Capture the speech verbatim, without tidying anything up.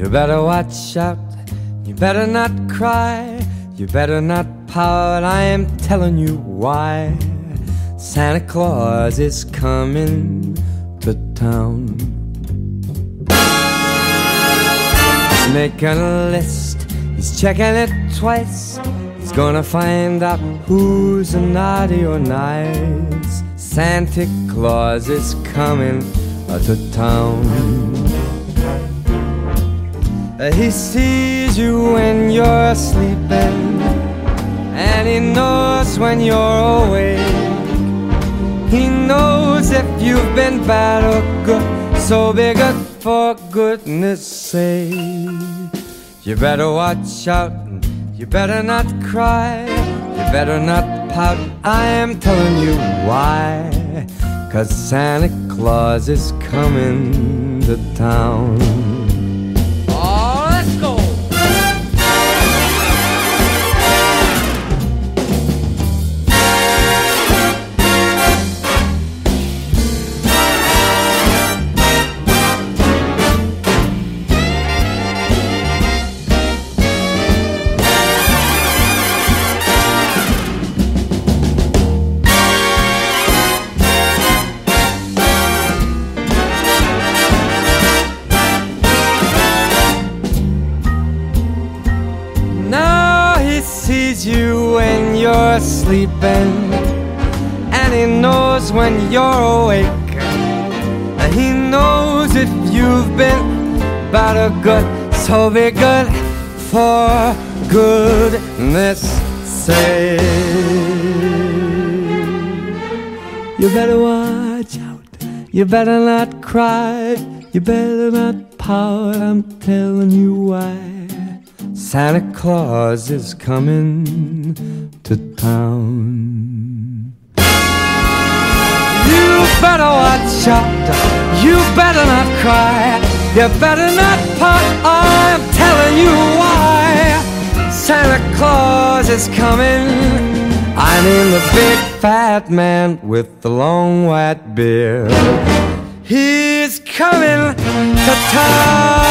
You better watch out, you better not cry, you better not pout, I am telling you why. Santa Claus is coming to town. He's making a list, he's checking it twice. He's gonna find out who's naughty or nice. Santa Claus is coming to town. He sees you when you're sleeping, and he knows when you're awake. He knows if you've been bad or good, so be good for goodness sake. You better watch out, you better not cry, you better not pout, I am telling you why. 'Cause Santa Claus is coming to town. Oh, let's go! You when you're sleeping, and he knows when you're awake. He knows if you've been bad or good, so be good for goodness sake. You better watch out, you better not cry, you better not pout, I'm telling you why. Santa Claus is coming to town. You better watch out, you better not cry, you better not pout, I'm telling you why. Santa Claus is coming, I mean the big fat man with the long white beard. He's coming to town.